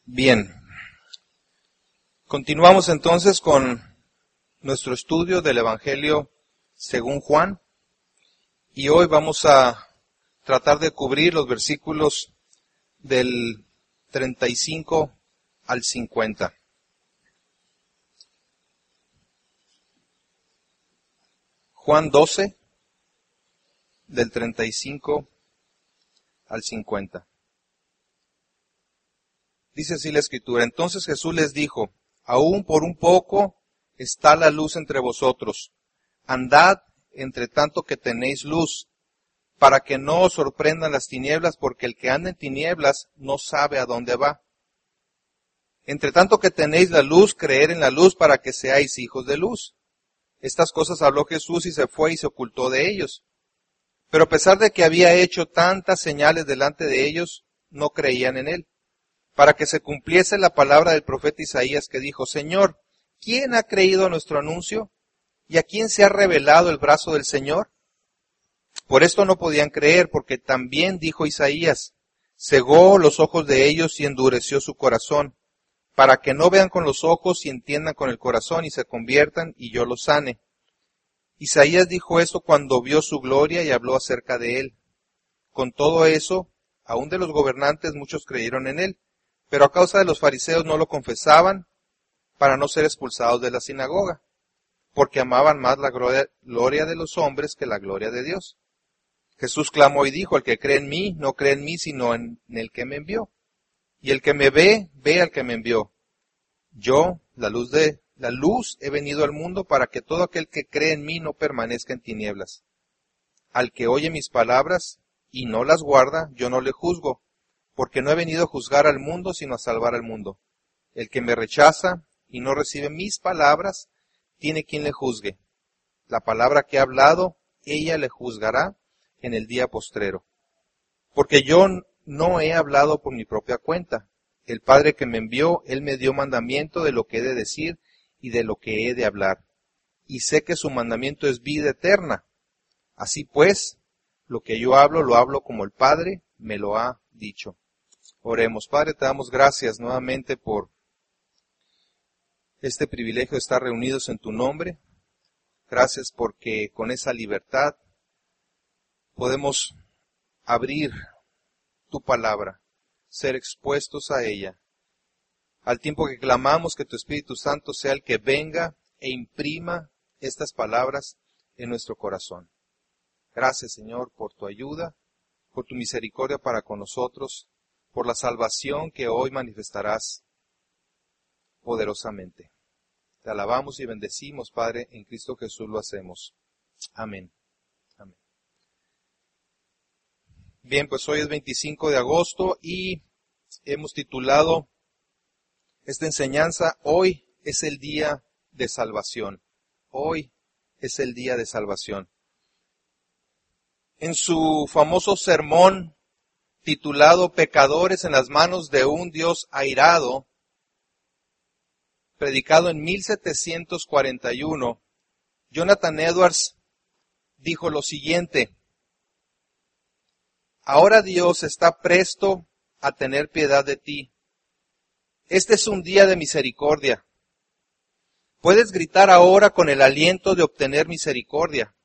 Bien, continuamos entonces con nuestro estudio del Evangelio según Juan y hoy vamos a tratar de cubrir los versículos del 35 al 50. Juan 12, del 35 al 50. Dice así la Escritura: Entonces Jesús les dijo: Aún por un poco está la luz entre vosotros. Andad entre tanto que tenéis luz, para que no os sorprendan las tinieblas, porque el que anda en tinieblas no sabe a dónde va. Entre tanto que tenéis la luz, creer en la luz para que seáis hijos de luz. Estas cosas habló Jesús y se fue y se ocultó de ellos. Pero a pesar de que había hecho tantas señales delante de ellos, no creían en él. Para que se cumpliese la palabra del profeta Isaías que dijo: Señor, ¿quién ha creído a nuestro anuncio? ¿Y a quién se ha revelado el brazo del Señor? Por esto no podían creer, porque también dijo Isaías: cegó los ojos de ellos y endureció su corazón, para que no vean con los ojos y entiendan con el corazón y se conviertan y yo los sane. Isaías dijo esto cuando vio su gloria y habló acerca de él. Con todo eso, aún de los gobernantes muchos creyeron en él, pero a causa de los fariseos no lo confesaban para no ser expulsados de la sinagoga, porque amaban más la gloria de los hombres que la gloria de Dios. Jesús clamó y dijo: El que cree en mí, no cree en mí, sino en el que me envió. Y el que me ve, ve al que me envió. Yo, la luz, he venido al mundo para que todo aquel que cree en mí no permanezca en tinieblas. Al que oye mis palabras y no las guarda, yo no le juzgo, porque no he venido a juzgar al mundo, sino a salvar al mundo. El que me rechaza y no recibe mis palabras, tiene quien le juzgue. La palabra que he hablado, ella le juzgará en el día postrero. Porque yo no he hablado por mi propia cuenta. El Padre que me envió, Él me dio mandamiento de lo que he de decir y de lo que he de hablar. Y sé que su mandamiento es vida eterna. Así pues, lo que yo hablo, lo hablo como el Padre me lo ha dicho. Oremos. Padre, te damos gracias nuevamente por este privilegio de estar reunidos en tu nombre. Gracias porque con esa libertad podemos abrir tu palabra, ser expuestos a ella, al tiempo que clamamos que tu Espíritu Santo sea el que venga e imprima estas palabras en nuestro corazón. Gracias, Señor, por tu ayuda, por tu misericordia para con nosotros, por la salvación que hoy manifestarás poderosamente. Te alabamos y bendecimos, Padre, en Cristo Jesús lo hacemos. Amén. Amén. Bien, pues hoy es 25 de agosto y hemos titulado esta enseñanza: Hoy es el día de salvación. Hoy es el día de salvación. En su famoso sermón titulado Pecadores en las manos de un Dios airado, predicado en 1741, Jonathan Edwards dijo lo siguiente: Ahora Dios está presto a tener piedad de ti. Este es un día de misericordia. Puedes gritar ahora con el aliento de obtener misericordia.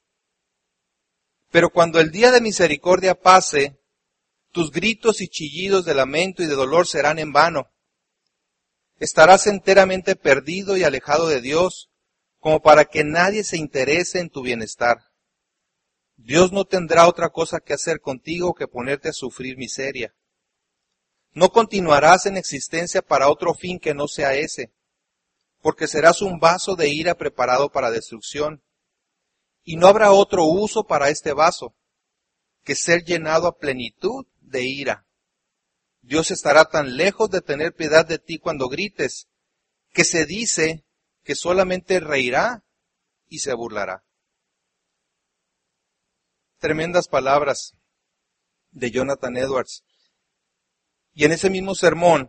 Pero cuando el día de misericordia pase, tus gritos y chillidos de lamento y de dolor serán en vano. Estarás enteramente perdido y alejado de Dios, como para que nadie se interese en tu bienestar. Dios no tendrá otra cosa que hacer contigo que ponerte a sufrir miseria. No continuarás en existencia para otro fin que no sea ese, porque serás un vaso de ira preparado para destrucción. Y no habrá otro uso para este vaso que ser llenado a plenitud de ira. Dios estará tan lejos de tener piedad de ti cuando grites, que se dice que solamente reirá y se burlará. Tremendas palabras de Jonathan Edwards. Y en ese mismo sermón,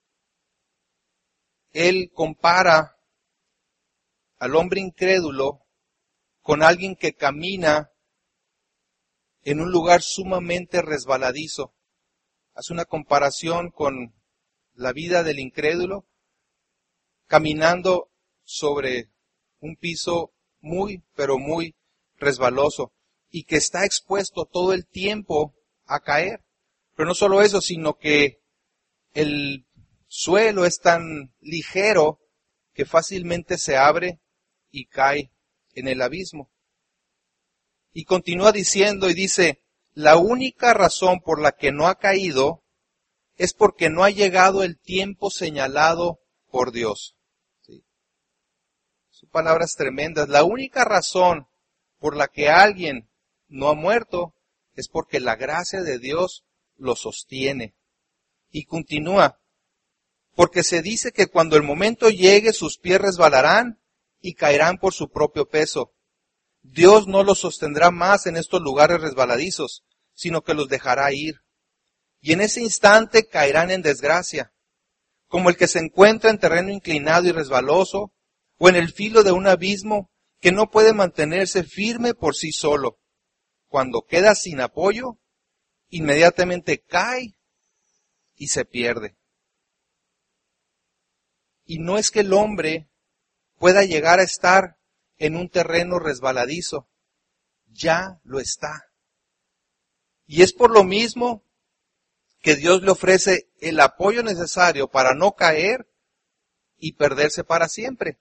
él compara al hombre incrédulo con alguien que camina en un lugar sumamente resbaladizo. Hace una comparación con la vida del incrédulo, caminando sobre un piso muy, pero muy resbaloso y que está expuesto todo el tiempo a caer. Pero no solo eso, sino que el suelo es tan ligero que fácilmente se abre y cae en el abismo. Y continúa diciendo y dice, la única razón por la que no ha caído es porque no ha llegado el tiempo señalado por Dios. ¿Sí? Son palabras tremendas. La única razón por la que alguien no ha muerto es porque la gracia de Dios lo sostiene. Y continúa, porque se dice que cuando el momento llegue sus pies resbalarán y caerán por su propio peso. Dios no los sostendrá más en estos lugares resbaladizos, sino que los dejará ir. Y en ese instante caerán en desgracia, como el que se encuentra en terreno inclinado y resbaloso, o en el filo de un abismo que no puede mantenerse firme por sí solo. Cuando queda sin apoyo, inmediatamente cae y se pierde. Y no es que el hombre pueda llegar a estar en un terreno resbaladizo, ya lo está. Y es por lo mismo que Dios le ofrece el apoyo necesario para no caer y perderse para siempre.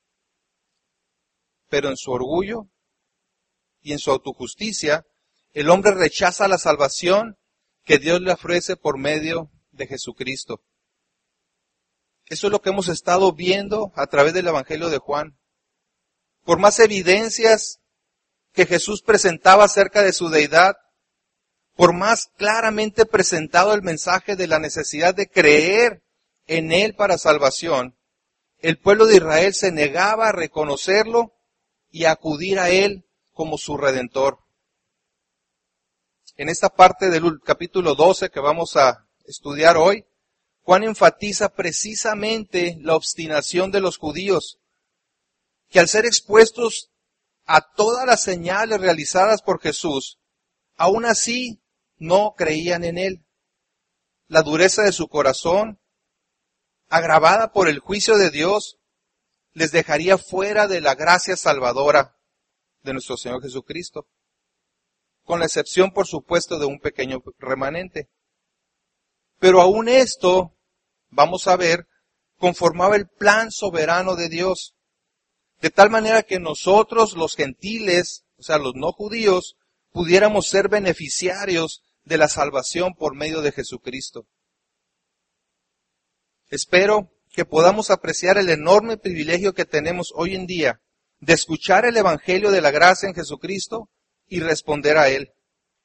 Pero en su orgullo y en su autojusticia, el hombre rechaza la salvación que Dios le ofrece por medio de Jesucristo. Eso es lo que hemos estado viendo a través del Evangelio de Juan. Por más evidencias que Jesús presentaba acerca de su deidad, por más claramente presentado el mensaje de la necesidad de creer en Él para salvación, el pueblo de Israel se negaba a reconocerlo y a acudir a Él como su Redentor. En esta parte del capítulo 12 que vamos a estudiar hoy, Juan enfatiza precisamente la obstinación de los judíos, que al ser expuestos a todas las señales realizadas por Jesús, aún así no creían en Él. La dureza de su corazón, agravada por el juicio de Dios, les dejaría fuera de la gracia salvadora de nuestro Señor Jesucristo, con la excepción, por supuesto, de un pequeño remanente. Pero aún esto, vamos a ver, conformaba el plan soberano de Dios, de tal manera que nosotros, los gentiles, o sea, los no judíos, pudiéramos ser beneficiarios de la salvación por medio de Jesucristo. Espero que podamos apreciar el enorme privilegio que tenemos hoy en día de escuchar el Evangelio de la gracia en Jesucristo y responder a Él.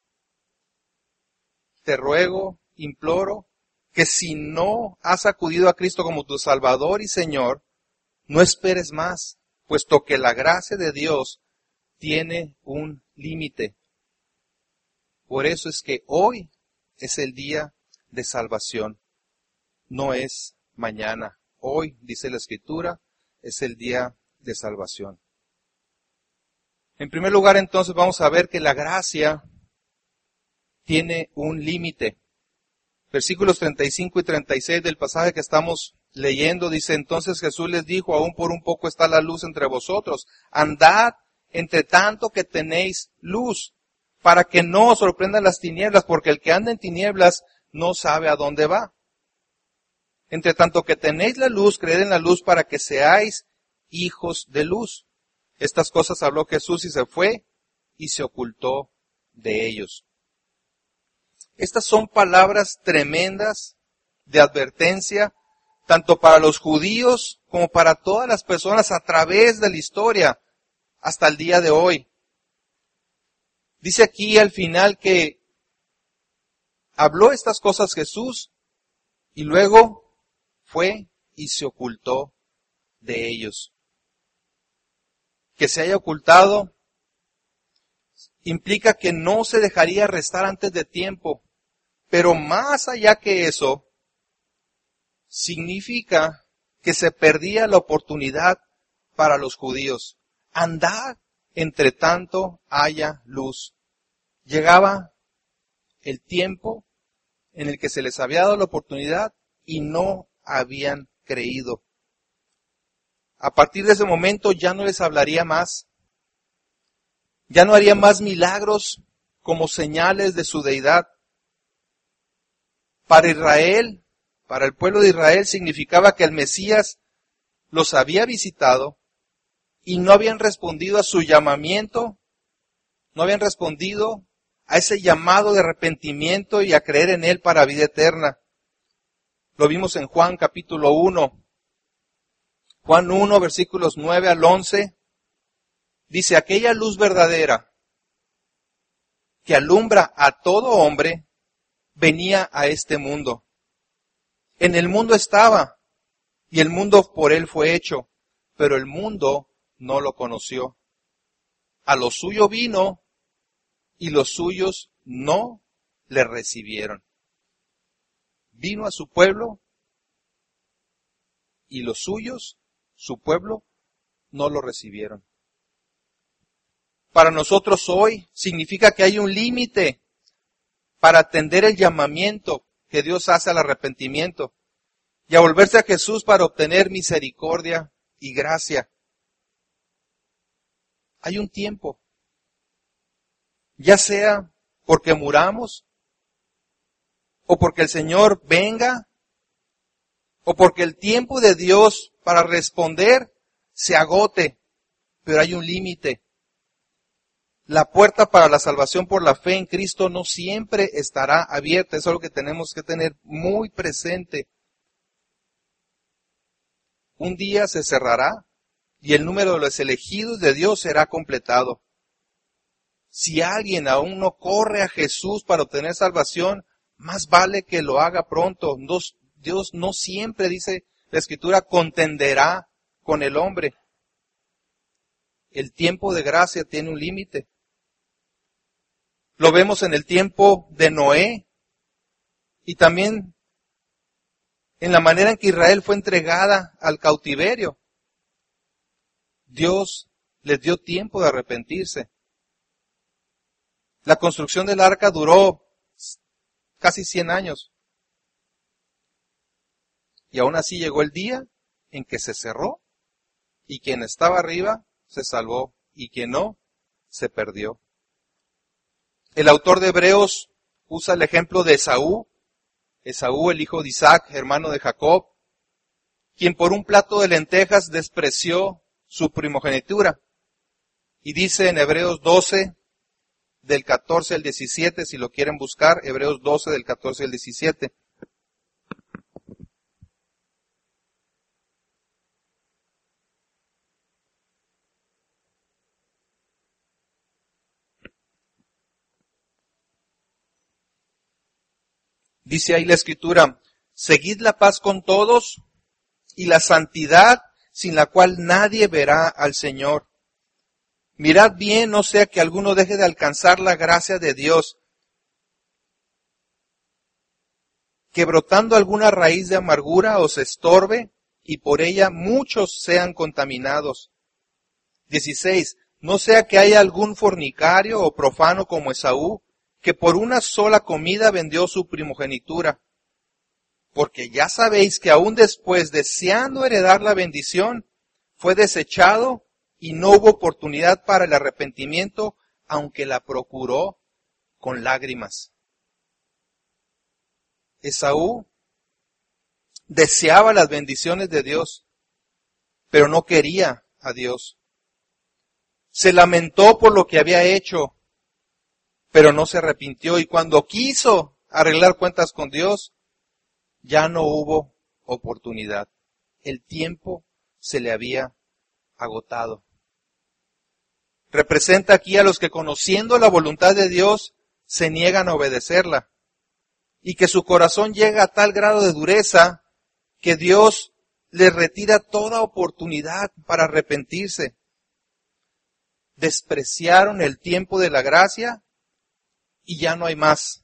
Te ruego, imploro, que si no has acudido a Cristo como tu Salvador y Señor, no esperes más, puesto que la gracia de Dios tiene un límite. Por eso es que hoy es el día de salvación, no es mañana. Hoy, dice la Escritura, es el día de salvación. En primer lugar, entonces, vamos a ver que la gracia tiene un límite. Versículos 35 y 36 del pasaje que estamos leyendo dice, entonces Jesús les dijo, aún por un poco está la luz entre vosotros. Andad entre tanto que tenéis luz, para que no os sorprendan las tinieblas, porque el que anda en tinieblas no sabe a dónde va. Entre tanto que tenéis la luz, creed en la luz para que seáis hijos de luz. Estas cosas habló Jesús y se fue y se ocultó de ellos. Estas son palabras tremendas de advertencia, tanto para los judíos como para todas las personas a través de la historia hasta el día de hoy. Dice aquí al final que habló estas cosas Jesús y luego fue y se ocultó de ellos. Que se haya ocultado implica que no se dejaría arrestar antes de tiempo, pero más allá que eso, significa que se perdía la oportunidad para los judíos. Andad entre tanto haya luz. Llegaba el tiempo en el que se les había dado la oportunidad y no habían creído. A partir de ese momento ya no les hablaría más. Ya no haría más milagros como señales de su deidad. Para Israel, para el pueblo de Israel, significaba que el Mesías los había visitado y no habían respondido a su llamamiento, no habían respondido a ese llamado de arrepentimiento y a creer en Él para vida eterna. Lo vimos en Juan capítulo 1. Juan 1, versículos 9 al 11, dice, aquella luz verdadera que alumbra a todo hombre, venía a este mundo. En el mundo estaba, y el mundo por él fue hecho, pero el mundo no lo conoció. A lo suyo vino, y los suyos no le recibieron. Vino a su pueblo, y los suyos, su pueblo, no lo recibieron. Para nosotros hoy significa que hay un límite para atender el llamamiento que Dios hace al arrepentimiento y a volverse a Jesús para obtener misericordia y gracia. Hay un tiempo, ya sea porque muramos, o porque el Señor venga, o porque el tiempo de Dios para responder se agote, pero hay un límite. La puerta para la salvación por la fe en Cristo no siempre estará abierta. Eso es algo que tenemos que tener muy presente. Un día se cerrará y el número de los elegidos de Dios será completado. Si alguien aún no corre a Jesús para obtener salvación, más vale que lo haga pronto. Dios no siempre, dice la Escritura, contenderá con el hombre. El tiempo de gracia tiene un límite. Lo vemos en el tiempo de Noé y también en la manera en que Israel fue entregada al cautiverio. Dios les dio tiempo de arrepentirse. La construcción del arca duró casi 100 años. Y aún así llegó el día en que se cerró y quien estaba arriba se salvó y quien no se perdió. El autor de Hebreos usa el ejemplo de Esaú, el hijo de Isaac, hermano de Jacob, quien por un plato de lentejas despreció su primogenitura. Y dice en Hebreos 12, del 14 al 17, si lo quieren buscar, Hebreos 12, del 14 al 17. Dice ahí la Escritura, seguid la paz con todos y la santidad sin la cual nadie verá al Señor. Mirad bien, no sea que alguno deje de alcanzar la gracia de Dios, que brotando alguna raíz de amargura os estorbe y por ella muchos sean contaminados. 16. No sea que haya algún fornicario o profano como Esaú, que por una sola comida vendió su primogenitura. Porque ya sabéis que aún después, deseando heredar la bendición, fue desechado y no hubo oportunidad para el arrepentimiento, aunque la procuró con lágrimas. Esaú deseaba las bendiciones de Dios, pero no quería a Dios. Se lamentó por lo que había hecho, pero no se arrepintió, y cuando quiso arreglar cuentas con Dios, ya no hubo oportunidad. El tiempo se le había agotado. Representa aquí a los que conociendo la voluntad de Dios se niegan a obedecerla, y que su corazón llega a tal grado de dureza que Dios les retira toda oportunidad para arrepentirse. Despreciaron el tiempo de la gracia y ya no hay más.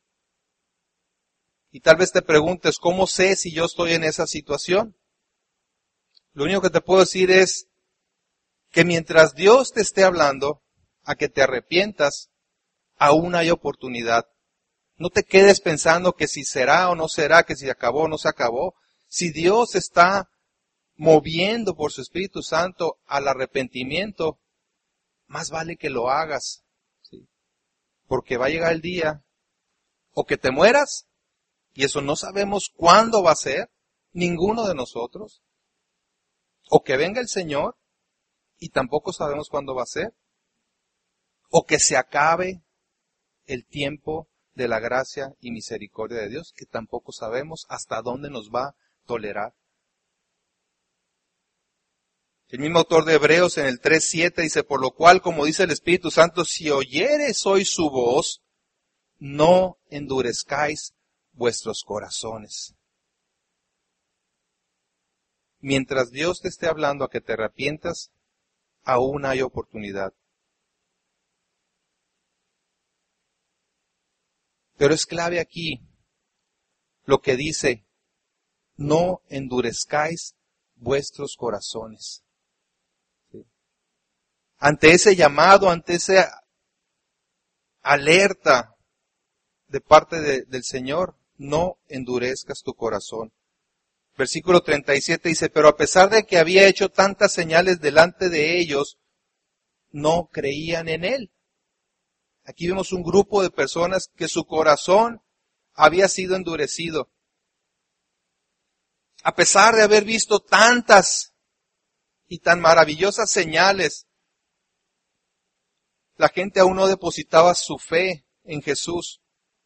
Y tal vez te preguntes, ¿cómo sé si yo estoy en esa situación? Lo único que te puedo decir es que mientras Dios te esté hablando a que te arrepientas, aún hay oportunidad. No te quedes pensando que si será o no será, que si acabó o no se acabó. Si Dios está moviendo por su Espíritu Santo al arrepentimiento, más vale que lo hagas. ¿Sí? Porque va a llegar el día o que te mueras, y eso no sabemos cuándo va a ser, ninguno de nosotros, o que venga el Señor, y tampoco sabemos cuándo va a ser, o que se acabe el tiempo de la gracia y misericordia de Dios, que tampoco sabemos hasta dónde nos va a tolerar. El mismo autor de Hebreos en el 3:7 dice, por lo cual, como dice el Espíritu Santo, si oyeres hoy su voz, no endurezcáis vuestros corazones. Mientras Dios te esté hablando a que te arrepientas, aún hay oportunidad. Pero es clave aquí lo que dice, no endurezcáis vuestros corazones. ¿Sí? Ante ese llamado, ante esa alerta de parte del Señor, no endurezcas tu corazón. Versículo 37 dice, pero a pesar de que había hecho tantas señales delante de ellos, no creían en Él. Aquí vemos un grupo de personas que su corazón había sido endurecido. A pesar de haber visto tantas y tan maravillosas señales, la gente aún no depositaba su fe en Jesús.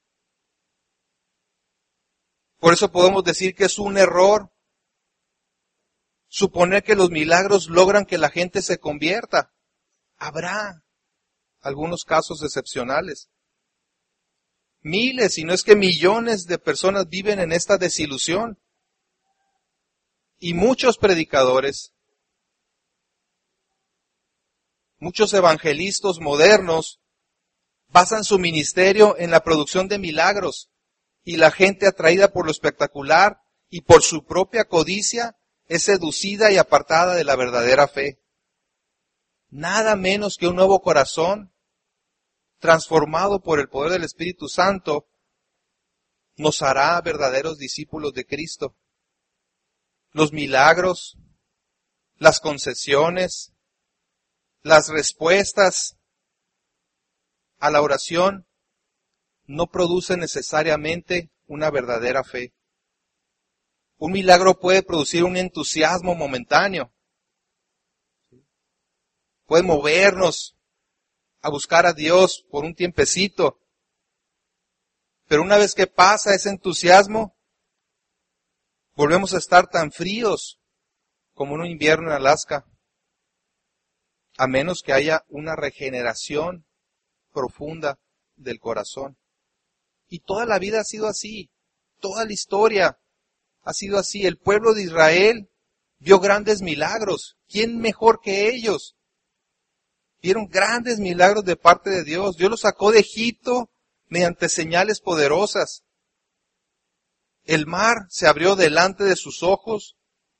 Por eso podemos decir que es un error suponer que los milagros logran que la gente se convierta. Habrá algunos casos excepcionales. Miles, si no es que millones de personas viven en esta desilusión. Y muchos predicadores, muchos evangelistas modernos, basan su ministerio en la producción de milagros. Y la gente atraída por lo espectacular y por su propia codicia es seducida y apartada de la verdadera fe. Nada menos que un nuevo corazón, transformado por el poder del Espíritu Santo, nos hará verdaderos discípulos de Cristo. Los milagros, las concesiones, las respuestas a la oración no producen necesariamente una verdadera fe. Un milagro puede producir un entusiasmo momentáneo. Puede movernos a buscar a Dios por un tiempecito. Pero una vez que pasa ese entusiasmo, volvemos a estar tan fríos como en un invierno en Alaska. A menos que haya una regeneración profunda del corazón. Y toda la vida ha sido así. Toda la historia ha sido así. El pueblo de Israel vio grandes milagros. ¿Quién mejor que ellos? Vieron grandes milagros de parte de Dios. Dios los sacó de Egipto mediante señales poderosas. El mar se abrió delante de sus ojos.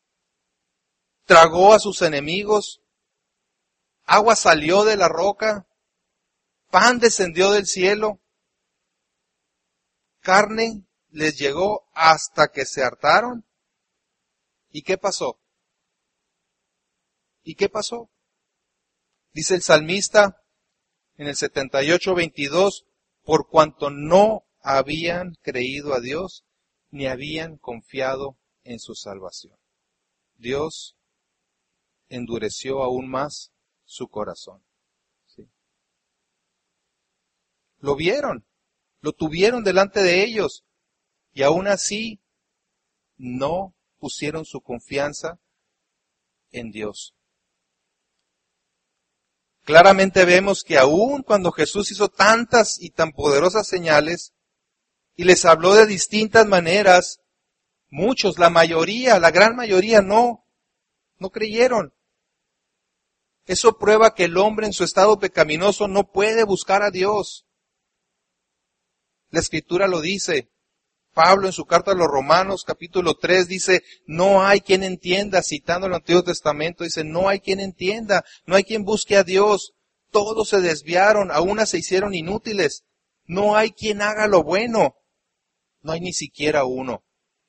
Tragó a sus enemigos. Agua salió de la roca. Pan descendió del cielo. Carne les llegó hasta que se hartaron. ¿Y qué pasó? ¿Y qué pasó? Dice el salmista en el 78:22, por cuanto no habían creído a Dios, ni habían confiado en su salvación. Dios endureció aún más su corazón. ¿Sí? Lo vieron, lo tuvieron delante de ellos, y aún así no pusieron su confianza en Dios. Claramente vemos que aún cuando Jesús hizo tantas y tan poderosas señales y les habló de distintas maneras, muchos, la mayoría, la gran mayoría no creyeron. Eso prueba que el hombre en su estado pecaminoso no puede buscar a Dios. La Escritura lo dice. Pablo en su carta a los Romanos, capítulo 3, dice, no hay quien entienda, citando el Antiguo Testamento, dice, no hay quien entienda, no hay quien busque a Dios. Todos se desviaron, a unas se hicieron inútiles. No hay quien haga lo bueno. No hay ni siquiera uno.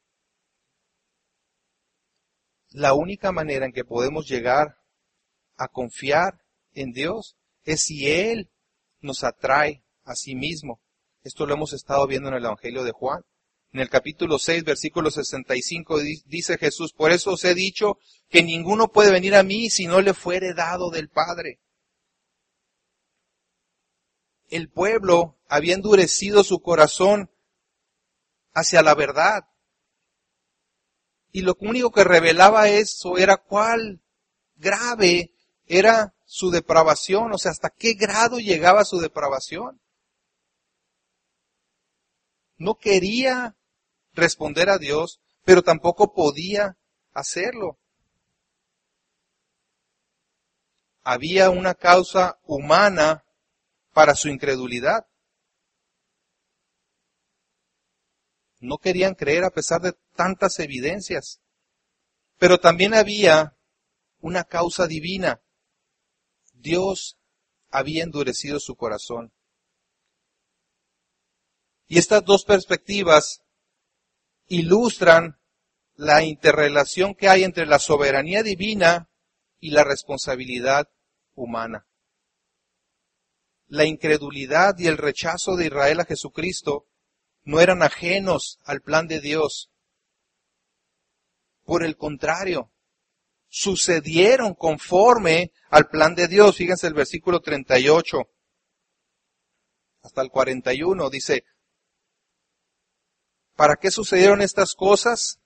La única manera en que podemos llegar a confiar en Dios es si Él nos atrae a sí mismo. Esto lo hemos estado viendo en el Evangelio de Juan. En el capítulo 6, versículo 65, dice Jesús: por eso os he dicho que ninguno puede venir a mí si no le fuere dado del Padre. El pueblo había endurecido su corazón hacia la verdad. Y lo único que revelaba eso era cuál grave era su depravación, o sea, hasta qué grado llegaba su depravación. No quería responder a Dios, pero tampoco podía hacerlo. Había una causa humana para su incredulidad. No querían creer a pesar de tantas evidencias. Pero también había una causa divina. Dios había endurecido su corazón. Y estas dos perspectivas ilustran la interrelación que hay entre la soberanía divina y la responsabilidad humana. La incredulidad y el rechazo de Israel a Jesucristo no eran ajenos al plan de Dios. Por el contrario, sucedieron conforme al plan de Dios. Fíjense el versículo 38 hasta el 41. Dice: ¿para qué sucedieron estas cosas?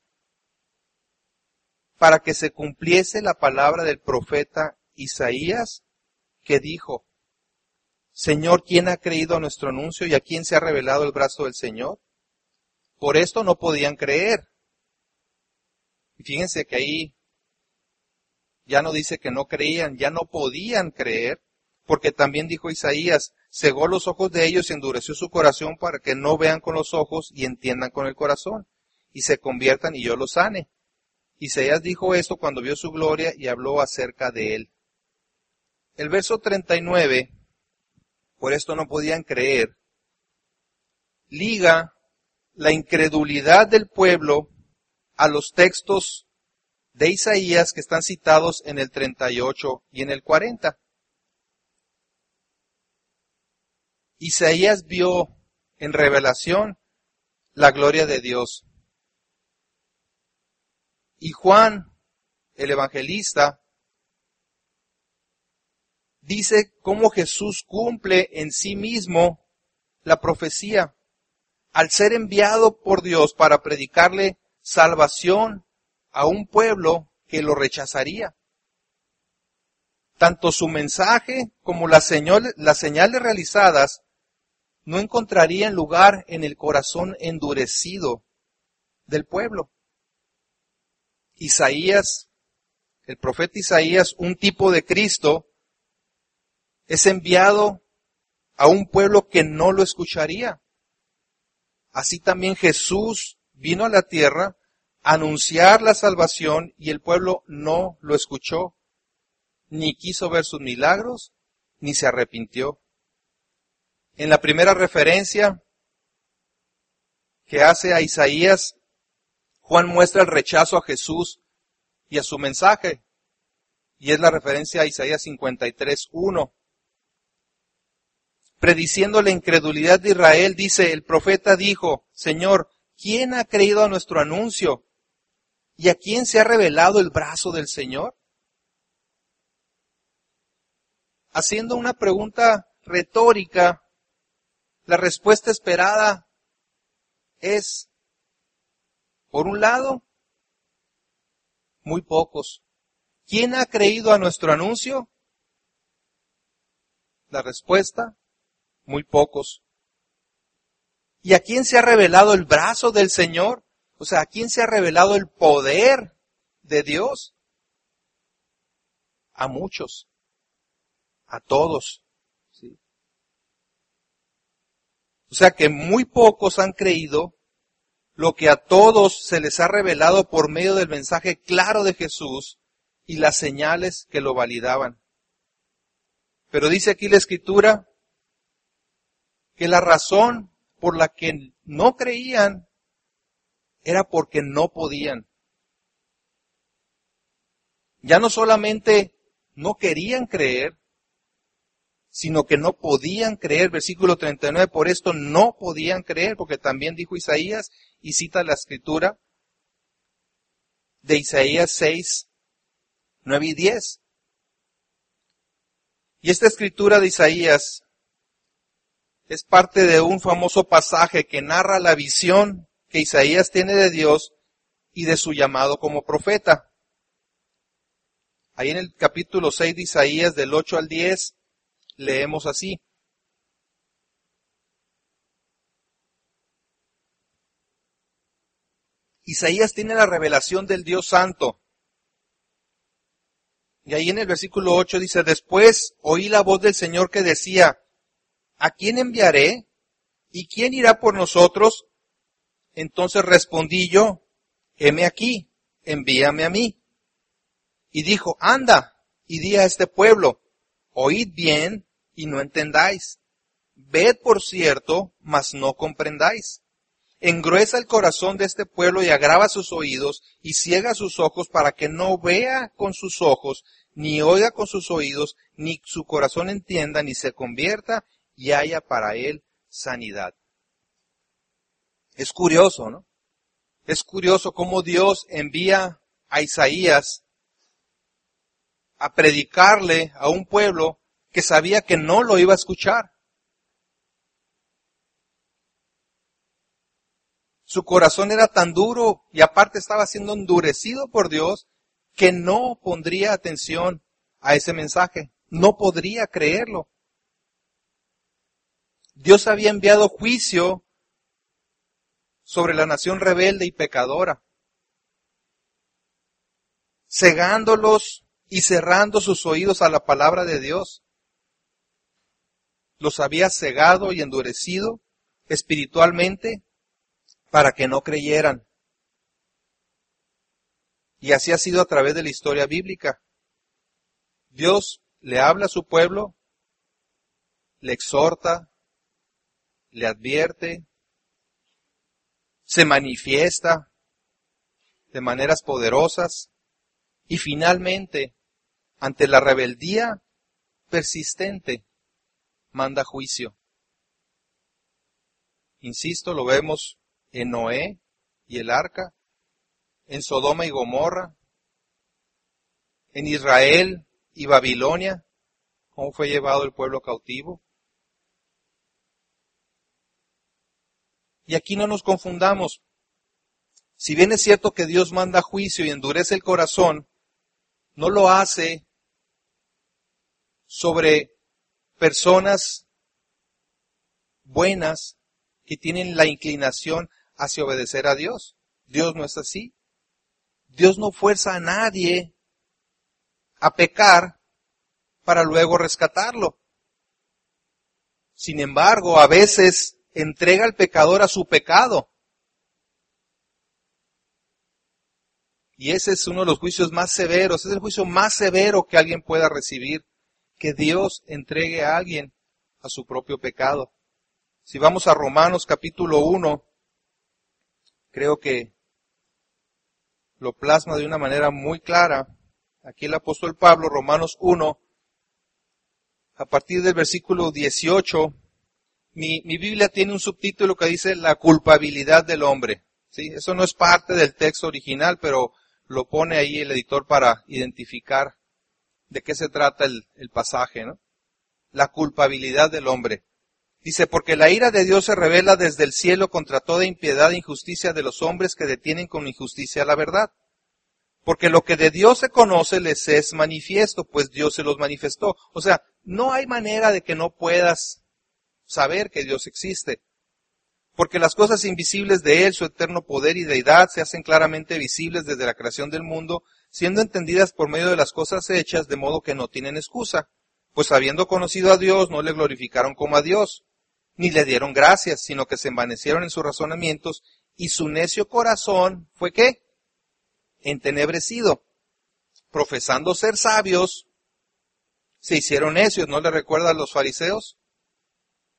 Para que se cumpliese la palabra del profeta Isaías, que dijo: Señor, ¿quién ha creído a nuestro anuncio y a quién se ha revelado el brazo del Señor? Por esto no podían creer. Y fíjense que ahí ya no dice que no creían, ya no podían creer, porque también dijo Isaías: cegó los ojos de ellos y endureció su corazón para que no vean con los ojos y entiendan con el corazón, y se conviertan y yo los sane. Isaías dijo esto cuando vio su gloria y habló acerca de él. El verso 39, por esto no podían creer, liga la incredulidad del pueblo a los textos de Isaías que están citados en el 38 y en el 40. Isaías vio en revelación la gloria de Dios. Y Juan, el evangelista, dice cómo Jesús cumple en sí mismo la profecía al ser enviado por Dios para predicarle salvación a un pueblo que lo rechazaría. Tanto su mensaje como las señales realizadas no encontrarían lugar en el corazón endurecido del pueblo. Isaías, el profeta Isaías, un tipo de Cristo, es enviado a un pueblo que no lo escucharía. Así también Jesús vino a la tierra a anunciar la salvación y el pueblo no lo escuchó, ni quiso ver sus milagros, ni se arrepintió. En la primera referencia que hace a Isaías, Juan muestra el rechazo a Jesús y a su mensaje, y es la referencia a Isaías 53:1. Prediciendo la incredulidad de Israel, dice: el profeta dijo: Señor, ¿quién ha creído a nuestro anuncio? ¿Y a quién se ha revelado el brazo del Señor? Haciendo una pregunta retórica, la respuesta esperada es, por un lado, muy pocos. ¿Quién ha creído a nuestro anuncio? La respuesta, muy pocos. ¿Y a quién se ha revelado el brazo del Señor? O sea, ¿a quién se ha revelado el poder de Dios? A muchos, a todos. ¿Sí? O sea que muy pocos han creído lo que a todos se les ha revelado por medio del mensaje claro de Jesús y las señales que lo validaban. Pero dice aquí la Escritura que la razón por la que no creían era porque no podían. Ya no solamente no querían creer, sino que no podían creer. Versículo 39, por esto no podían creer, porque también dijo Isaías, y cita la escritura de Isaías 6, 9 y 10. Y esta escritura de Isaías es parte de un famoso pasaje que narra la visión que Isaías tiene de Dios y de su llamado como profeta. Ahí en el capítulo 6 de Isaías, del 8 al 10, leemos así. Isaías tiene la revelación del Dios Santo. Y ahí en el versículo 8 dice, después oí la voz del Señor que decía, ¿a quién enviaré? ¿Y quién irá por nosotros? Entonces respondí yo, heme aquí, envíame a mí. Y dijo, anda, y di a este pueblo, oíd bien y no entendáis. Ved por cierto, mas no comprendáis. Engruesa el corazón de este pueblo y agrava sus oídos y ciega sus ojos para que no vea con sus ojos, ni oiga con sus oídos, ni su corazón entienda, ni se convierta y haya para él sanidad. Es curioso, ¿no? Es curioso cómo Dios envía a Isaías a predicarle a un pueblo que sabía que no lo iba a escuchar. Su corazón era tan duro y aparte estaba siendo endurecido por Dios que no pondría atención a ese mensaje. No podría creerlo. Dios había enviado juicio sobre la nación rebelde y pecadora, cegándolos y cerrando sus oídos a la palabra de Dios. Los había cegado y endurecido espiritualmente para que no creyeran. Y así ha sido a través de la historia bíblica. Dios le habla a su pueblo, le exhorta, le advierte, se manifiesta de maneras poderosas y finalmente, ante la rebeldía persistente, manda juicio. Insisto, lo vemos en Noé y el arca, en Sodoma y Gomorra, en Israel y Babilonia, cómo fue llevado el pueblo cautivo. Y aquí no nos confundamos. Si bien es cierto que Dios manda juicio y endurece el corazón, no lo hace sobre personas buenas que tienen la inclinación hacia obedecer a Dios. Dios no es así. Dios no fuerza a nadie a pecar para luego rescatarlo. Sin embargo, a veces entrega al pecador a su pecado. Y ese es uno de los juicios más severos, es el juicio más severo que alguien pueda recibir, que Dios entregue a alguien a su propio pecado. Si vamos a Romanos capítulo 1, creo que lo plasma de una manera muy clara. Aquí el apóstol Pablo, Romanos 1, a partir del versículo 18, mi Biblia tiene un subtítulo que dice la culpabilidad del hombre. ¿Sí? Eso no es parte del texto original, pero lo pone ahí el editor para identificar de qué se trata el pasaje, ¿no? La culpabilidad del hombre. Dice, porque la ira de Dios se revela desde el cielo contra toda impiedad e injusticia de los hombres que detienen con injusticia la verdad. Porque lo que de Dios se conoce les es manifiesto, pues Dios se los manifestó. O sea, no hay manera de que no puedas saber que Dios existe. Porque las cosas invisibles de Él, su eterno poder y deidad, se hacen claramente visibles desde la creación del mundo, siendo entendidas por medio de las cosas hechas, de modo que no tienen excusa. Pues habiendo conocido a Dios, no le glorificaron como a Dios, ni le dieron gracias, sino que se envanecieron en sus razonamientos, y su necio corazón fue ¿qué? Entenebrecido. Profesando ser sabios, se hicieron necios. ¿No le recuerda a los fariseos?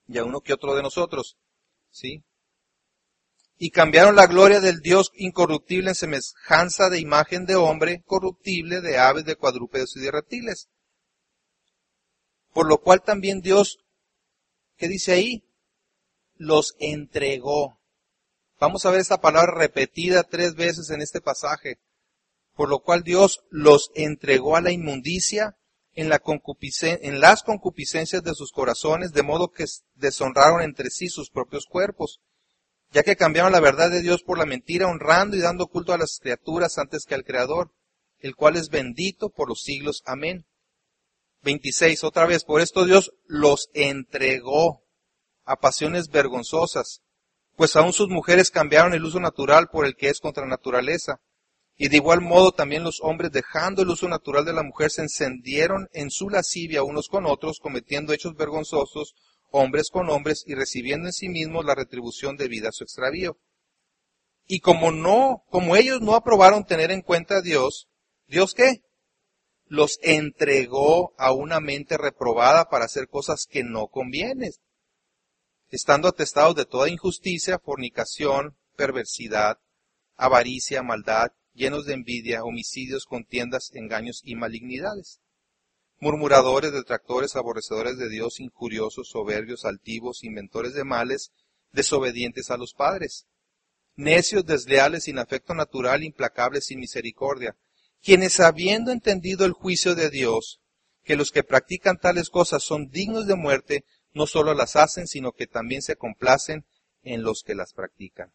y a uno que otro de nosotros, ¿sí? Y cambiaron la gloria del Dios incorruptible en semejanza de imagen de hombre corruptible, de aves, de cuadrúpedos y de reptiles. Por lo cual también Dios, ¿qué dice ahí? Los entregó. Vamos a ver esta palabra repetida 3 veces en este pasaje. Por lo cual Dios los entregó a la inmundicia en las concupiscencias de sus corazones, de modo que deshonraron entre sí sus propios cuerpos, ya que cambiaron la verdad de Dios por la mentira, honrando y dando culto a las criaturas antes que al Creador, el cual es bendito por los siglos. Amén. 26, otra vez, por esto Dios los entregó a pasiones vergonzosas, pues aún sus mujeres cambiaron el uso natural por el que es contra naturaleza. Y de igual modo también los hombres, dejando el uso natural de la mujer, se encendieron en su lascivia unos con otros, cometiendo hechos vergonzosos, hombres con hombres, y recibiendo en sí mismos la retribución debida a su extravío. Y como ellos no aprobaron tener en cuenta a Dios, ¿Dios qué? Los entregó a una mente reprobada para hacer cosas que no convienen, estando atestados de toda injusticia, fornicación, perversidad, avaricia, maldad, llenos de envidia, homicidios, contiendas, engaños y malignidades. Murmuradores, detractores, aborrecedores de Dios, injuriosos, soberbios, altivos, inventores de males, desobedientes a los padres. Necios, desleales, sin afecto natural, implacables, sin misericordia. Quienes habiendo entendido el juicio de Dios, que los que practican tales cosas son dignos de muerte, no solo las hacen, sino que también se complacen en los que las practican.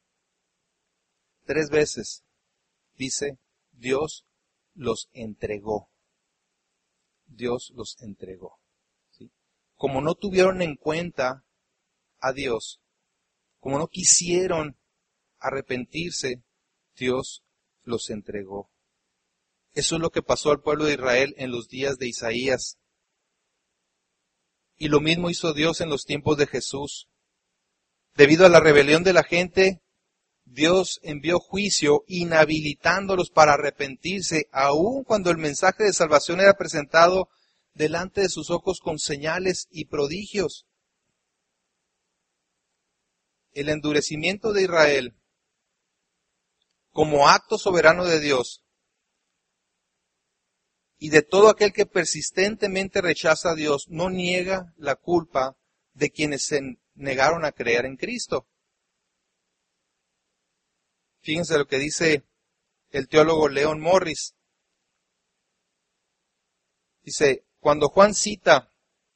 3 veces dice, Dios los entregó. Dios los entregó. ¿Sí? Como no tuvieron en cuenta a Dios, como no quisieron arrepentirse, Dios los entregó. Eso es lo que pasó al pueblo de Israel en los días de Isaías. Y lo mismo hizo Dios en los tiempos de Jesús. Debido a la rebelión de la gente, Dios envió juicio inhabilitándolos para arrepentirse, aun cuando el mensaje de salvación era presentado delante de sus ojos con señales y prodigios. El endurecimiento de Israel, como acto soberano de Dios, y de todo aquel que persistentemente rechaza a Dios, no niega la culpa de quienes se negaron a creer en Cristo. Fíjense lo que dice el teólogo Leon Morris. Dice, cuando Juan cita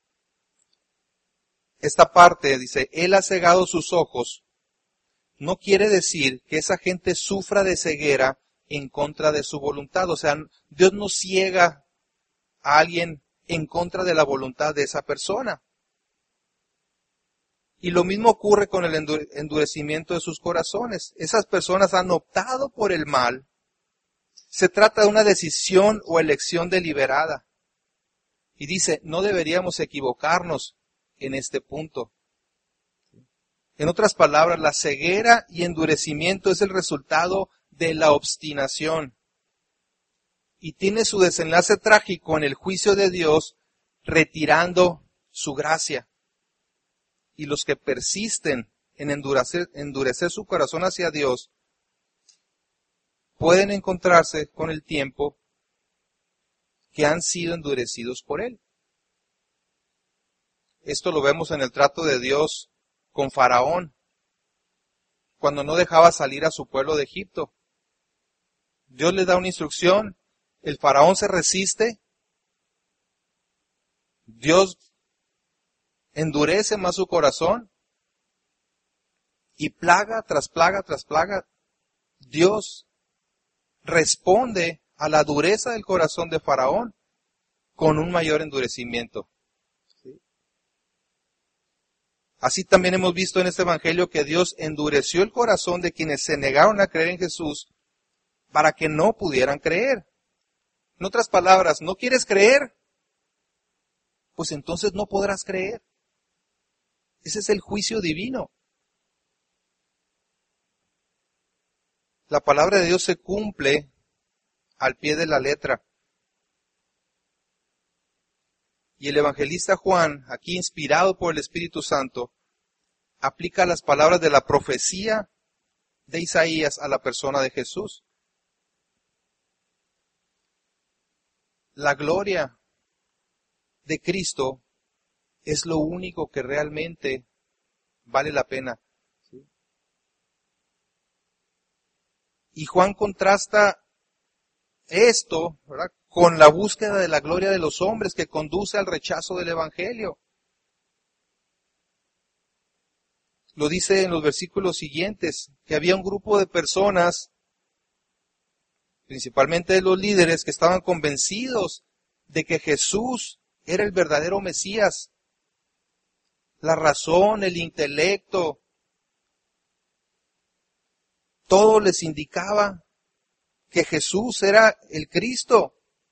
esta parte, dice, Él ha cegado sus ojos, no quiere decir que esa gente sufra de ceguera en contra de su voluntad. O sea, Dios no ciega a alguien en contra de la voluntad de esa persona. Y lo mismo ocurre con el endurecimiento de sus corazones. Esas personas han optado por el mal. Se trata de una decisión o elección deliberada. Y dice, no deberíamos equivocarnos en este punto. En otras palabras, la ceguera y endurecimiento es el resultado de la obstinación. Y tiene su desenlace trágico en el juicio de Dios, retirando su gracia. Y los que persisten en endurecer su corazón hacia Dios, pueden encontrarse con el tiempo que han sido endurecidos por Él. Esto lo vemos en el trato de Dios con Faraón, cuando no dejaba salir a su pueblo de Egipto. Dios le da una instrucción, el Faraón se resiste, Dios endurece más su corazón, y plaga tras plaga tras plaga, Dios responde a la dureza del corazón de Faraón con un mayor endurecimiento. ¿Sí? Así también hemos visto en este evangelio que Dios endureció el corazón de quienes se negaron a creer en Jesús para que no pudieran creer. En otras palabras, ¿no quieres creer? Pues entonces no podrás creer. Ese es el juicio divino. La palabra de Dios se cumple al pie de la letra. Y el evangelista Juan, aquí inspirado por el Espíritu Santo, aplica las palabras de la profecía de Isaías a la persona de Jesús. La gloria de Cristo es lo único que realmente vale la pena. Y Juan contrasta esto, ¿verdad?, con la búsqueda de la gloria de los hombres que conduce al rechazo del Evangelio. Lo dice en los versículos siguientes, que había un grupo de personas, principalmente de los líderes, que estaban convencidos de que Jesús era el verdadero Mesías. La razón, el intelecto, todo les indicaba que Jesús era el Cristo.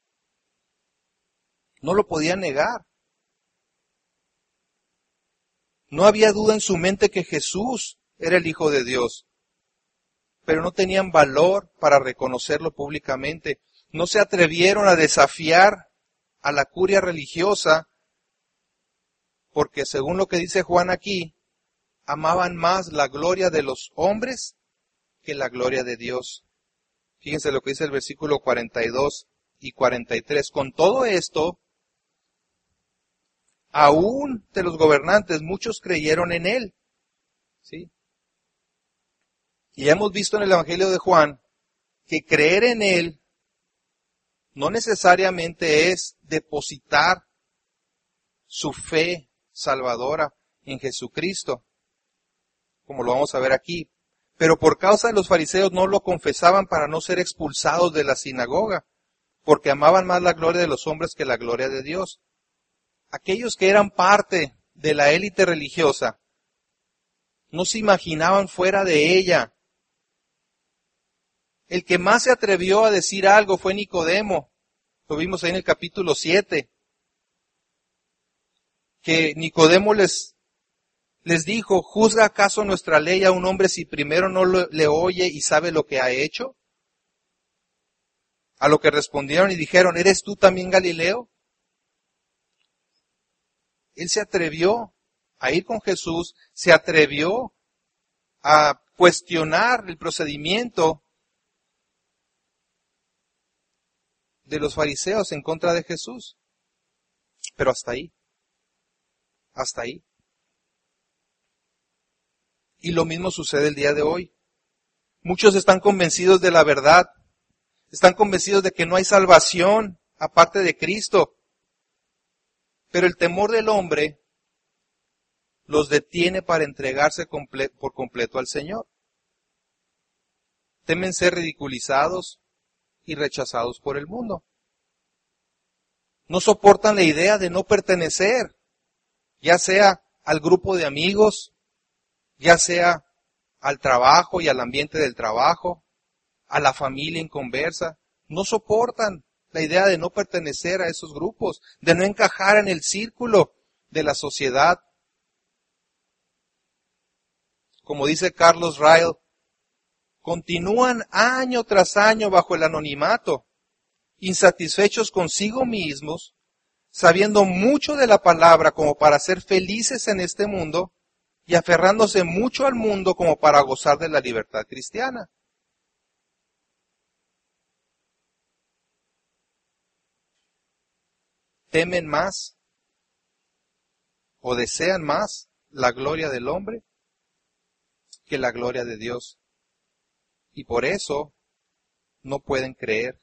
No lo podían negar. No había duda en su mente que Jesús era el Hijo de Dios, pero no tenían valor para reconocerlo públicamente. No se atrevieron a desafiar a la curia religiosa, porque según lo que dice Juan aquí, amaban más la gloria de los hombres que la gloria de Dios. Fíjense lo que dice el versículo 42 y 43. Con todo esto, aún de los gobernantes, muchos creyeron en él. ¿Sí? Y ya hemos visto en el Evangelio de Juan que creer en él no necesariamente es depositar su fe salvadora en Jesucristo, como lo vamos a ver aquí. Pero por causa de los fariseos no lo confesaban para no ser expulsados de la sinagoga, porque amaban más la gloria de los hombres que la gloria de Dios. Aquellos que eran parte de la élite religiosa no se imaginaban fuera de ella. El que más se atrevió a decir algo fue Nicodemo. Lo vimos ahí en el capítulo 7. Que Nicodemo les dijo, ¿juzga acaso nuestra ley a un hombre si primero no le oye y sabe lo que ha hecho? A lo que respondieron y dijeron, ¿eres tú también Galileo? Él se atrevió a ir con Jesús, se atrevió a cuestionar el procedimiento de los fariseos en contra de Jesús. Pero hasta ahí. Hasta ahí. Y lo mismo sucede el día de hoy. Muchos están convencidos de la verdad. Están convencidos de que no hay salvación aparte de Cristo. Pero el temor del hombre los detiene para entregarse por completo al Señor. Temen ser ridiculizados y rechazados por el mundo. No soportan la idea de no pertenecer, ya sea al grupo de amigos, ya sea al trabajo y al ambiente del trabajo, a la familia inconversa. No soportan la idea de no pertenecer a esos grupos, de no encajar en el círculo de la sociedad. Como dice Carlos Ryle, continúan año tras año bajo el anonimato, insatisfechos consigo mismos, sabiendo mucho de la palabra como para ser felices en este mundo y aferrándose mucho al mundo como para gozar de la libertad cristiana. Temen más o desean más la gloria del hombre que la gloria de Dios. Y por eso no pueden creer.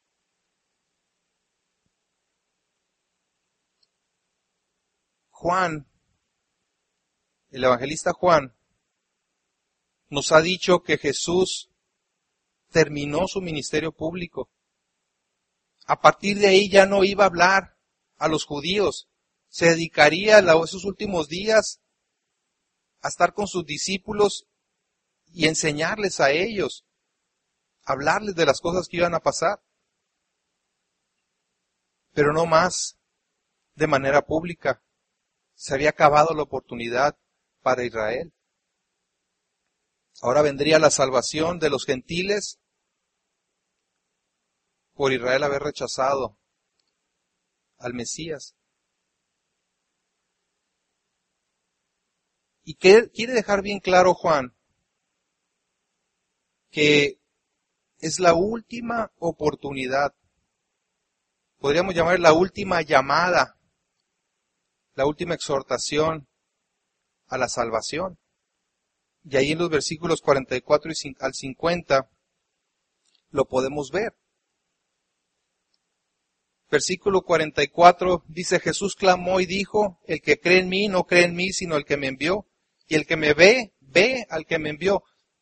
Juan, el evangelista Juan, nos ha dicho que Jesús terminó su ministerio público. A partir de ahí ya no iba a hablar a los judíos. Se dedicaría esos últimos días a estar con sus discípulos y enseñarles a ellos, hablarles de las cosas que iban a pasar. Pero no más de manera pública. Se había acabado la oportunidad para Israel. Ahora vendría la salvación de los gentiles por Israel haber rechazado al Mesías. Y que quiere dejar bien claro Juan que es la última oportunidad, podríamos llamar la última llamada, la última exhortación a la salvación. Y ahí en los versículos 44 al 50 lo podemos ver. Versículo 44 dice, Jesús clamó y dijo, el que cree en mí no cree en mí, sino el que me envió. Y el que me ve, ve al que me envió.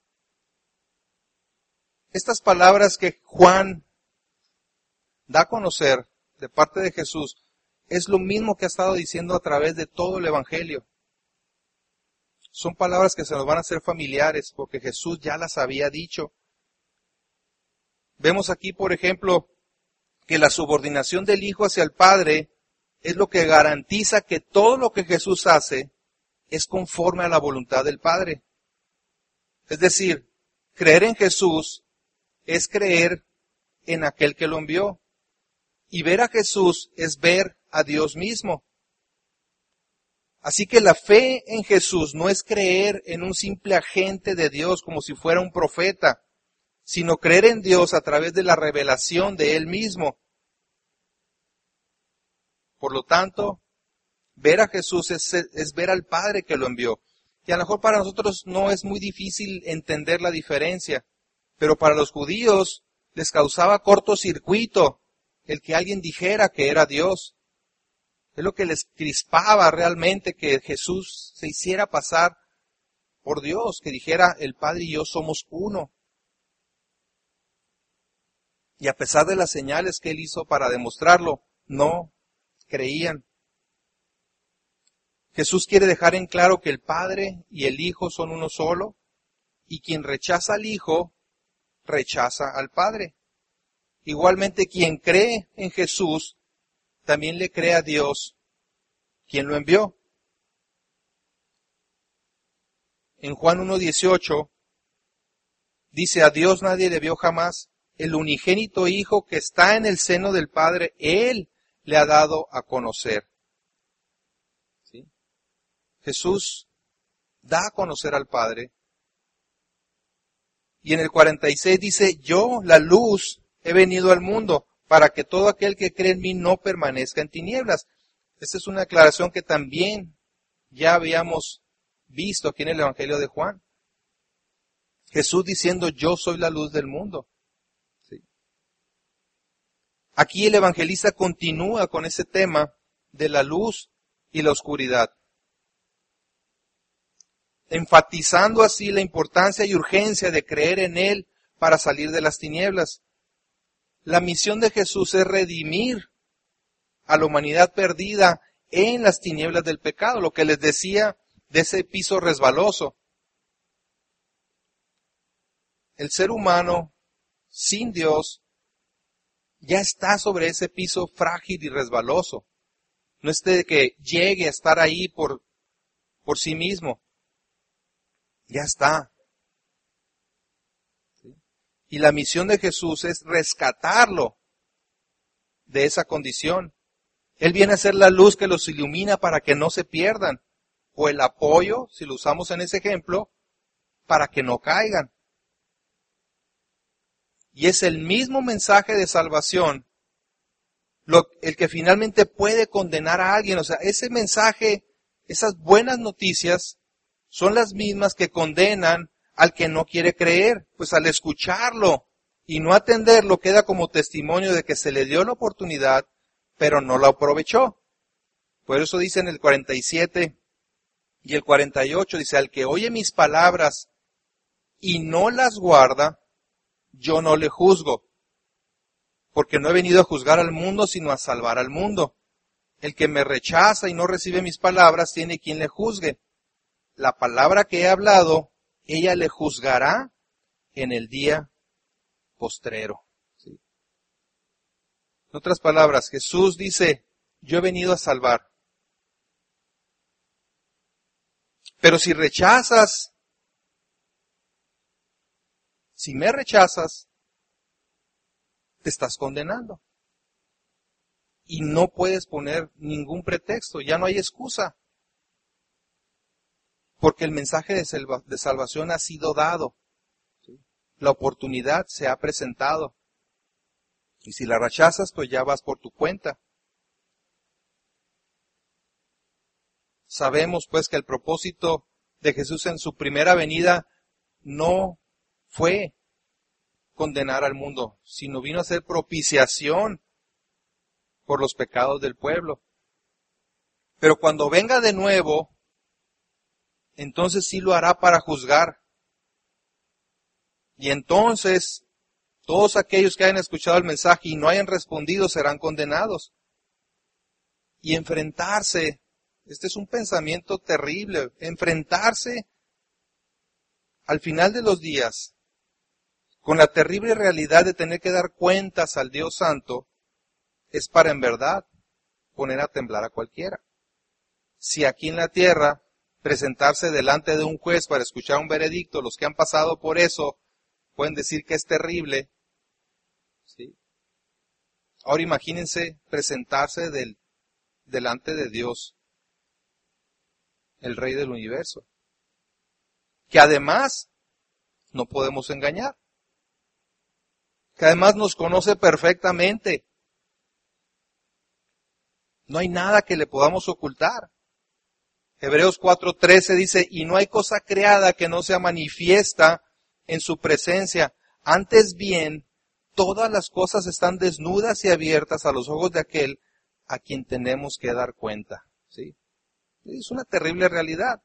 Estas palabras que Juan da a conocer de parte de Jesús es lo mismo que ha estado diciendo a través de todo el Evangelio. Son palabras que se nos van a hacer familiares porque Jesús ya las había dicho. Vemos aquí, por ejemplo, que la subordinación del Hijo hacia el Padre es lo que garantiza que todo lo que Jesús hace es conforme a la voluntad del Padre. Es decir, creer en Jesús es creer en aquel que lo envió. Y ver a Jesús es ver a Dios mismo. Así que la fe en Jesús no es creer en un simple agente de Dios como si fuera un profeta, sino creer en Dios a través de la revelación de Él mismo. Por lo tanto, ver a Jesús es ver al Padre que lo envió. Y a lo mejor para nosotros no es muy difícil entender la diferencia, pero para los judíos les causaba cortocircuito el que alguien dijera que era Dios. Es lo que les crispaba realmente, que Jesús se hiciera pasar por Dios, que dijera el Padre y yo somos uno. Y a pesar de las señales que Él hizo para demostrarlo, no creían. Jesús quiere dejar en claro que el Padre y el Hijo son uno solo, y quien rechaza al Hijo, rechaza al Padre. Igualmente, quien cree en Jesús, también le cree a Dios, quien lo envió. En Juan 1:18 dice, a Dios nadie le vio jamás, el unigénito Hijo que está en el seno del Padre, Él le ha dado a conocer. ¿Sí? Jesús da a conocer al Padre. Y en el 46 dice, yo, la luz, he venido al mundo para que todo aquel que cree en mí no permanezca en tinieblas. Esta es una aclaración que también ya habíamos visto aquí en el Evangelio de Juan. Jesús diciendo, yo soy la luz del mundo. ¿Sí? Aquí el evangelista continúa con ese tema de la luz y la oscuridad, enfatizando así la importancia y urgencia de creer en Él para salir de las tinieblas. La misión de Jesús es redimir a la humanidad perdida en las tinieblas del pecado, lo que les decía de ese piso resbaloso. El ser humano, sin Dios, ya está sobre ese piso frágil y resbaloso. No es de que llegue a estar ahí por sí mismo. Ya está. ¿Sí? Y la misión de Jesús es rescatarlo de esa condición. Él viene a ser la luz que los ilumina para que no se pierdan, o el apoyo, si lo usamos en ese ejemplo, para que no caigan. Y es el mismo mensaje de salvación el que finalmente puede condenar a alguien. O sea, ese mensaje, esas buenas noticias, son las mismas que condenan al que no quiere creer. Pues al escucharlo y no atenderlo queda como testimonio de que se le dio la oportunidad, pero no la aprovechó. Por eso dice en el 47 y el 48, dice, al que oye mis palabras y no las guarda, yo no le juzgo, porque no he venido a juzgar al mundo, sino a salvar al mundo. El que me rechaza y no recibe mis palabras, tiene quien le juzgue. La palabra que he hablado, ella le juzgará en el día postrero. ¿Sí? En otras palabras, Jesús dice, yo he venido a salvar. Pero si rechazas, si me rechazas, te estás condenando. Y no puedes poner ningún pretexto, ya no hay excusa. Porque el mensaje de salvación ha sido dado. La oportunidad se ha presentado. Y si la rechazas, pues ya vas por tu cuenta. Sabemos pues que el propósito de Jesús en su primera venida no fue condenar al mundo, sino vino a ser propiciación por los pecados del pueblo. Pero cuando venga de nuevo, entonces sí lo hará para juzgar. Y entonces todos aquellos que hayan escuchado el mensaje y no hayan respondido serán condenados. Y enfrentarse, este es un pensamiento terrible, enfrentarse al final de los días con la terrible realidad de tener que dar cuentas al Dios Santo, es para en verdad poner a temblar a cualquiera. Si aquí en la tierra presentarse delante de un juez para escuchar un veredicto, los que han pasado por eso pueden decir que es terrible, ¿sí? Ahora imagínense presentarse delante de Dios, el Rey del universo, que además no podemos engañar, que además nos conoce perfectamente. No hay nada que le podamos ocultar. Hebreos 4:13 dice, y no hay cosa creada que no sea manifiesta en su presencia. Antes bien, todas las cosas están desnudas y abiertas a los ojos de aquel a quien tenemos que dar cuenta. ¿Sí? Es una terrible realidad.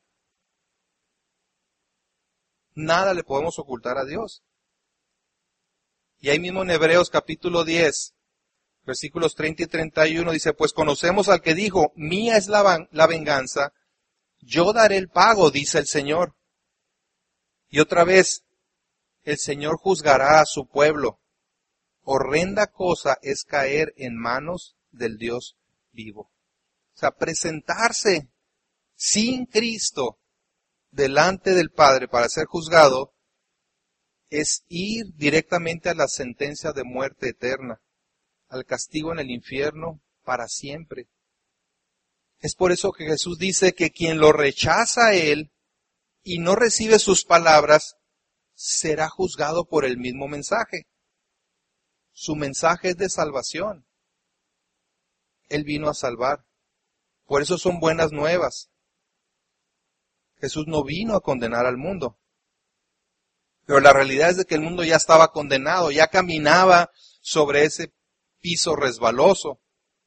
Nada le podemos ocultar a Dios. Y ahí mismo en Hebreos capítulo 10, versículos 30 y 31 dice, pues conocemos al que dijo, mía es la venganza, yo daré el pago, dice el Señor. Y otra vez, el Señor juzgará a su pueblo. Horrenda cosa es caer en manos del Dios vivo. O sea, presentarse sin Cristo delante del Padre para ser juzgado es ir directamente a la sentencia de muerte eterna, al castigo en el infierno para siempre. Es por eso que Jesús dice que quien lo rechaza a Él y no recibe sus palabras, será juzgado por el mismo mensaje. Su mensaje es de salvación. Él vino a salvar. Por eso son buenas nuevas. Jesús no vino a condenar al mundo. Pero la realidad es de que el mundo ya estaba condenado, ya caminaba sobre ese piso resbaloso.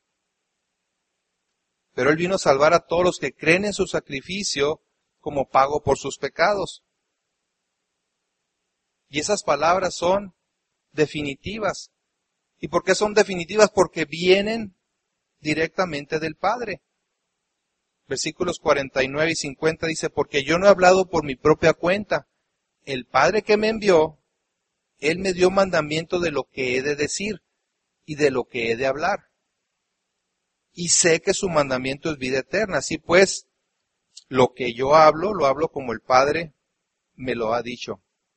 Pero Él vino a salvar a todos los que creen en su sacrificio como pago por sus pecados. Y esas palabras son definitivas. ¿Y por qué son definitivas? Porque vienen directamente del Padre. Versículos 49 y 50 dice, porque yo no he hablado por mi propia cuenta. El Padre que me envió, Él me dio mandamiento de lo que he de decir y de lo que he de hablar. Y sé que su mandamiento es vida eterna. Así pues, lo que yo hablo, lo hablo como el Padre me lo ha dicho.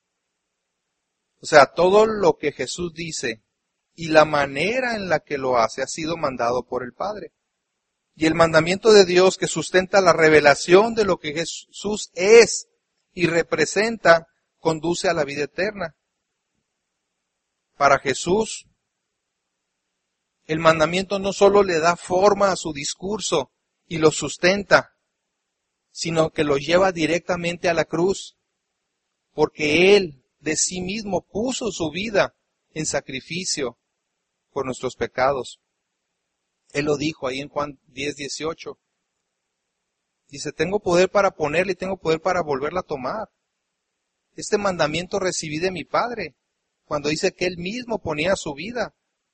O sea, todo lo que Jesús dice y la manera en la que lo hace ha sido mandado por el Padre. Y el mandamiento de Dios que sustenta la revelación de lo que Jesús es y representa, conduce a la vida eterna. Para Jesús, el mandamiento no solo le da forma a su discurso y lo sustenta, sino que lo lleva directamente a la cruz, porque Él de sí mismo puso su vida en sacrificio por nuestros pecados. Él lo dijo ahí en Juan 10:18. Dice, tengo poder para ponerla y tengo poder para volverla a tomar. Este mandamiento recibí de mi Padre, cuando dice que Él mismo ponía su vida.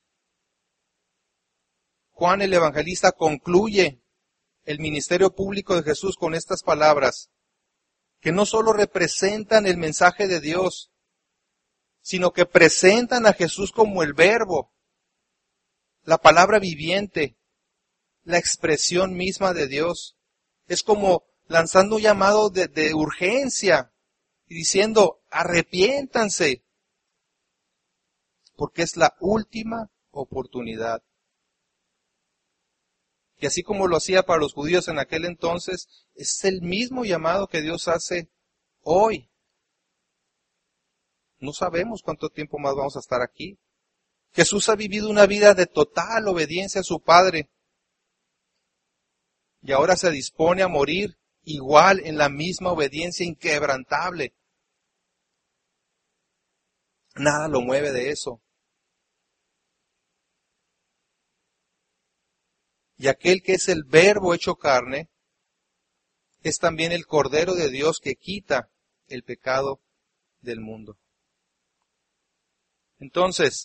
Juan el Evangelista concluye el ministerio público de Jesús con estas palabras, que no solo representan el mensaje de Dios, sino que presentan a Jesús como el Verbo, la palabra viviente, la expresión misma de Dios. Es como lanzando un llamado de urgencia y diciendo, arrepiéntanse, porque es la última oportunidad. Y así como lo hacía para los judíos en aquel entonces, es el mismo llamado que Dios hace hoy. No sabemos cuánto tiempo más vamos a estar aquí. Jesús ha vivido una vida de total obediencia a su Padre. Y ahora se dispone a morir igual en la misma obediencia inquebrantable. Nada lo mueve de eso. Y aquel que es el Verbo hecho carne, es también el Cordero de Dios que quita el pecado del mundo. Entonces,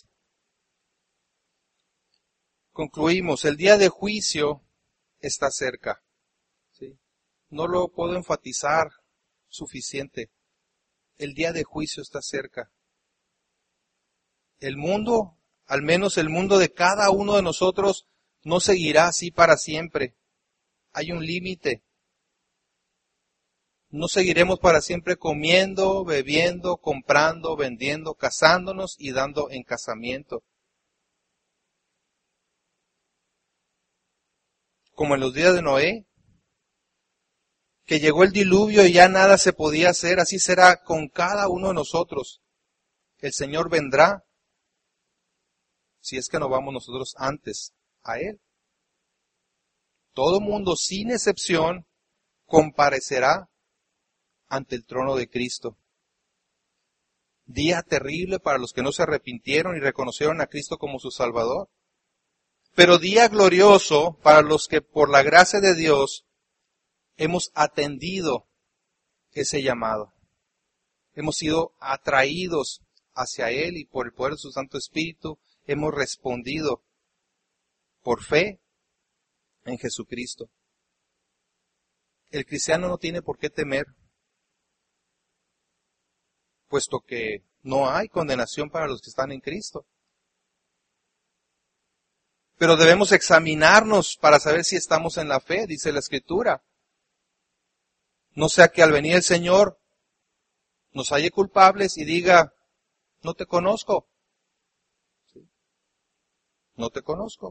concluimos, el día de juicio está cerca. ¿Sí? No lo puedo enfatizar suficiente. El día de juicio está cerca. El mundo, al menos el mundo de cada uno de nosotros, no seguirá así para siempre. Hay un límite. No seguiremos para siempre comiendo, bebiendo, comprando, vendiendo, casándonos y dando en casamiento. Como en los días de Noé, que llegó el diluvio y ya nada se podía hacer, así será con cada uno de nosotros. El Señor vendrá, si es que no vamos nosotros antes a Él. Todo mundo, sin excepción, comparecerá ante el trono de Cristo. Día terrible para los que no se arrepintieron y reconocieron a Cristo como su Salvador. Pero día glorioso para los que por la gracia de Dios hemos atendido ese llamado. Hemos sido atraídos hacia Él y por el poder de su Santo Espíritu hemos respondido por fe en Jesucristo. El cristiano no tiene por qué temer, puesto que no hay condenación para los que están en Cristo. Pero debemos examinarnos para saber si estamos en la fe, dice la Escritura. No sea que al venir el Señor nos halle culpables y diga, no te conozco. ¿Sí? No te conozco.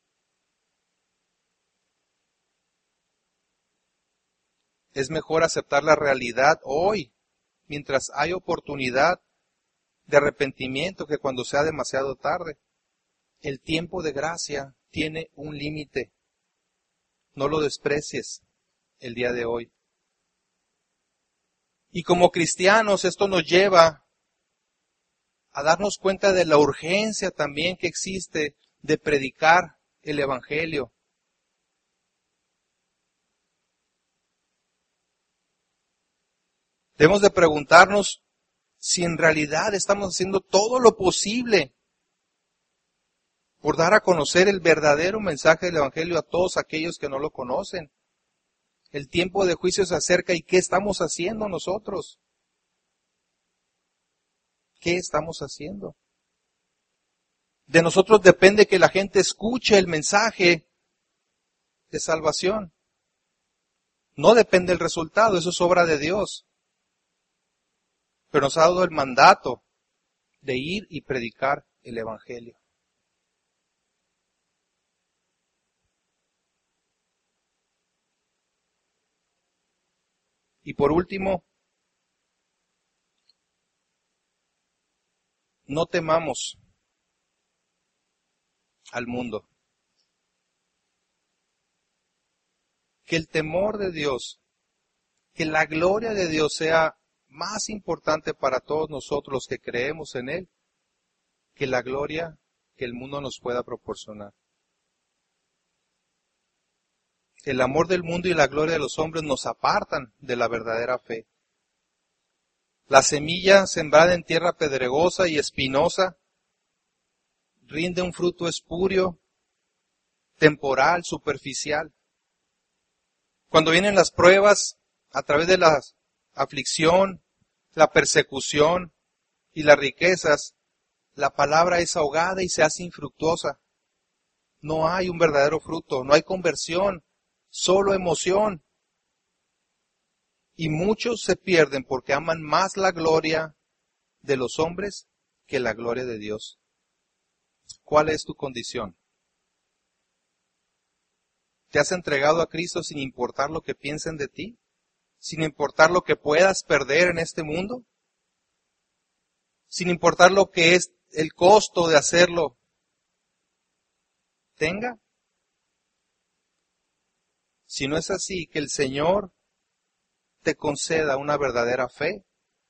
Es mejor aceptar la realidad hoy, mientras hay oportunidad de arrepentimiento, que cuando sea demasiado tarde. El tiempo de gracia tiene un límite. No lo desprecies el día de hoy. Y como cristianos esto nos lleva a darnos cuenta de la urgencia también que existe de predicar el Evangelio. Debemos de preguntarnos si en realidad estamos haciendo todo lo posible por dar a conocer el verdadero mensaje del Evangelio a todos aquellos que no lo conocen. El tiempo de juicio se acerca y ¿qué estamos haciendo nosotros? ¿Qué estamos haciendo? De nosotros depende que la gente escuche el mensaje de salvación. No depende el resultado, eso es obra de Dios. Pero nos ha dado el mandato de ir y predicar el Evangelio. Y por último, no temamos al mundo. Que el temor de Dios, que la gloria de Dios sea más importante para todos nosotros los que creemos en Él, que la gloria que el mundo nos pueda proporcionar. El amor del mundo y la gloria de los hombres nos apartan de la verdadera fe. La semilla sembrada en tierra pedregosa y espinosa rinde un fruto espurio, temporal, superficial. Cuando vienen las pruebas, a través de la aflicción, la persecución y las riquezas, la palabra es ahogada y se hace infructuosa. No hay un verdadero fruto, no hay conversión, solo emoción. Y muchos se pierden porque aman más la gloria de los hombres que la gloria de Dios. ¿Cuál es tu condición? ¿Te has entregado a Cristo sin importar lo que piensen de ti? ¿Sin importar lo que puedas perder en este mundo? ¿Sin importar lo que es el costo de hacerlo tenga? Si no es así, que el Señor te conceda una verdadera fe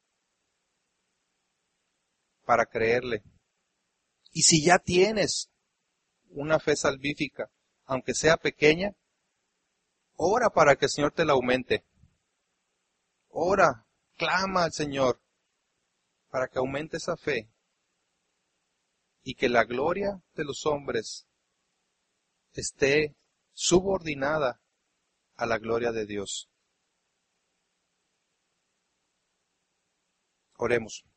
para creerle. Y si ya tienes una fe salvífica, aunque sea pequeña, ora para que el Señor te la aumente. Ora, clama al Señor para que aumente esa fe y que la gloria de los hombres esté subordinada a la gloria de Dios. Oremos.